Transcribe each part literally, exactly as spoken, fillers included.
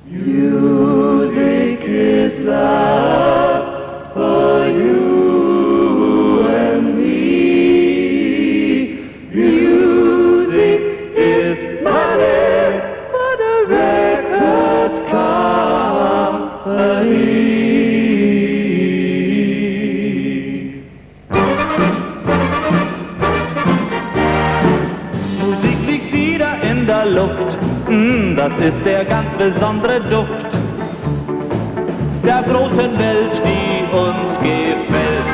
Music is love for you and me. Music is money for the record company. Musik liegt wieder in der Luft. Das ist der ganz besondere Duft der großen Welt, die uns gefällt.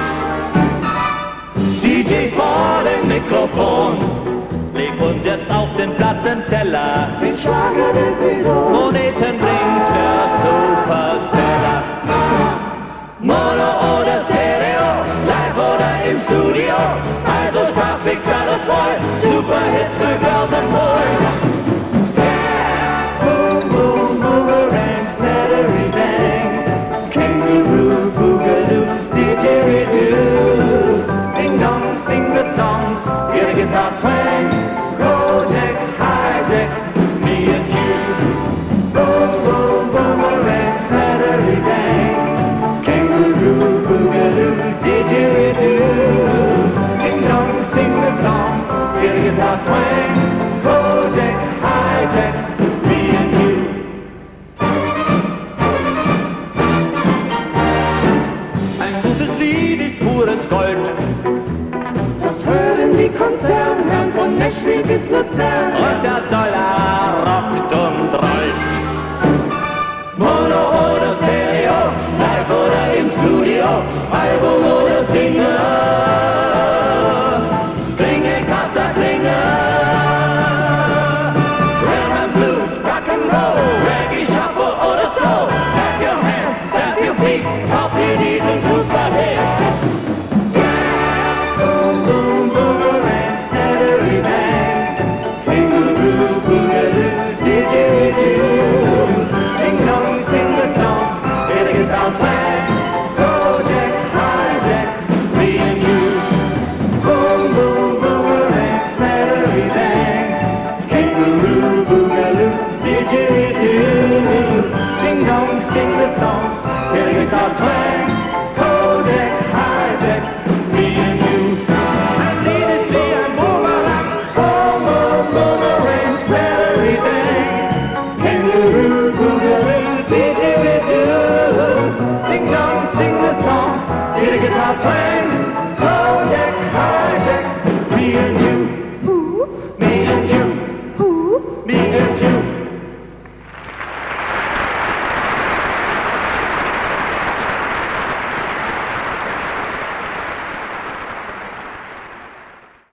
D J vor dem Mikrofon, leg uns jetzt auf den Plattenteller. Den Schlager der Saison. Moneten bringt der Superseller. Mono oder Stereo, live oder im Studio. Also sprach Victor das Roy, Superhits für Girls and Boys. Guitar twang, Kojak, hijack, me and you. Boom, boom, boomerang, slattery dang, kangaroo, boogaloo, didgeridoo. Ding dong, sing the song, get a guitar twang, Kojak, hijack, me and you. Ein gutes Lied ist pures Gold. Die Konzernherren von Nashville bis Luzern. Und der Dollar rockt und rollt. Mono oder Stereo, live oder im Studio, Album oder Single. Klinge, Kassa, Klinge. Rhythm and Blues, Rock'n'Roll, Reggae, Shuffle oder Soul. Clap your hands, stamp your feet, auf diesen Superhit. Sing